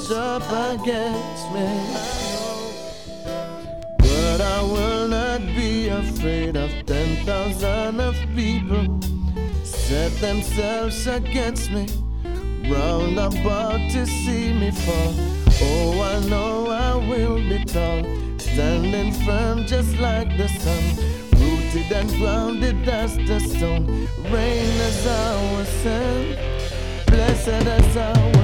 rise up against me. But I will not be afraid of 10,000 of people set themselves against me, round about to see me fall. Oh, I know I will be tall, standing firm just like the sun, rooted and grounded as the stone. Reign as our sin, blessed as our